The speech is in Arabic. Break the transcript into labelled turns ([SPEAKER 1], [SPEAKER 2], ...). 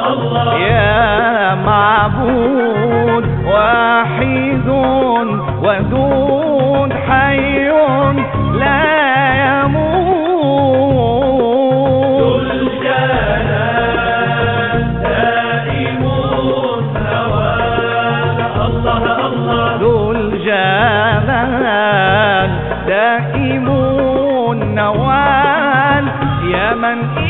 [SPEAKER 1] الله
[SPEAKER 2] يا معبود واحد ودود حي لا يموت
[SPEAKER 1] ذو الجلال دائم النوال الله الله
[SPEAKER 2] ذو الجلال دائم النوال يا من